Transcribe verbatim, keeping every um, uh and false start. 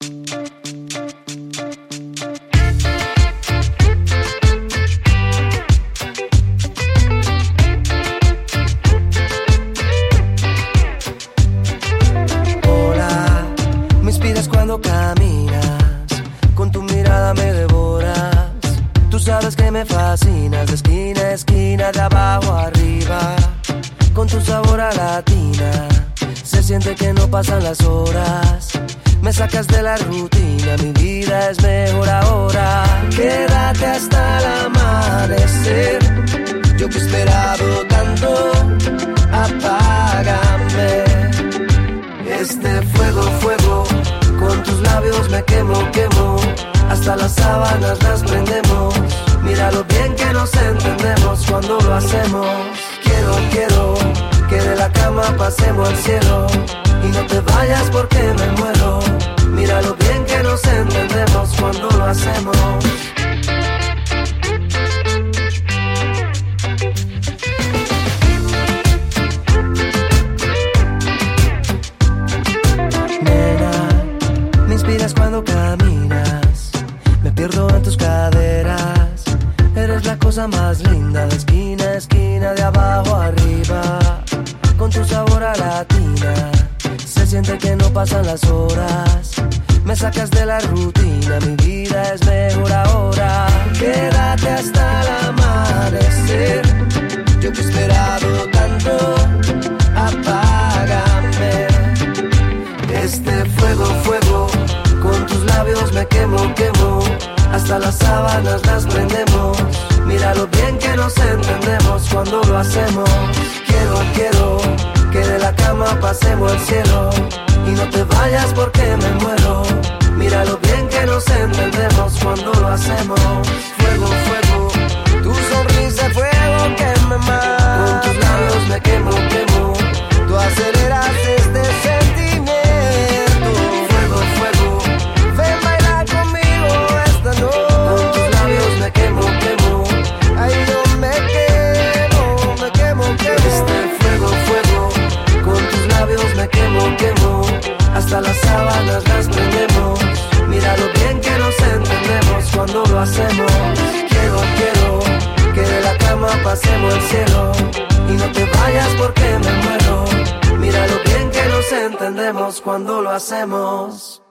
Hola, me inspiras cuando caminas, con tu mirada me devoras. Tú sabes que me fascinas, de esquina a esquina, de abajo a arriba. Con tu sabor a latina, se siente que no pasan las horas. Me sacas de la rutina, mi vida es mejor ahora. Quédate hasta el amanecer, yo que he esperado tanto, apágame. Este fuego, fuego, con tus labios me quemo, quemo. Hasta las sábanas las prendemos. Mira lo bien que nos entendemos cuando lo hacemos. Quiero, quiero que de la cama pasemos al cielo. Y no te vayas porque me muero. Mira lo bien que nos entendemos cuando lo hacemos. Nena, me inspiras cuando caminas, me pierdo en tus caderas. Eres la cosa más linda, de esquina a esquina, de abajo a arriba. Con tu sabor a latina, se siente que no pasan las horas. Me sacas de la rutina, mi vida es mejor ahora. Quédate hasta el amanecer, yo que he esperado tanto, apágame. Este fuego, fuego, con tus labios me quemo, quemo. Hasta las sábanas las prendemos. Mira lo bien que nos entendemos cuando lo hacemos. Quiero, quiero que de la cama pasemos al cielo. Y no te vayas porque me muero. Mira lo bien que nos entendemos cuando lo hacemos. Fuego, fuego, tu sonrisa es fuego que me mata. Con tus labios me quemo, quemo. Tú aceleras este sentimiento. Fuego, fuego, ven bailar conmigo esta noche. Con tus labios me quemo, quemo. Ay, yo me quemo, me quemo, quemo. Este fuego, fuego, con tus labios me quemo, quemo. Hasta las sábanas las prendemos. Mira lo bien que nos entendemos cuando lo hacemos. Quiero, quiero que de la cama pasemos al cielo. Y no te vayas porque me muero. Mira lo bien que nos entendemos cuando lo hacemos.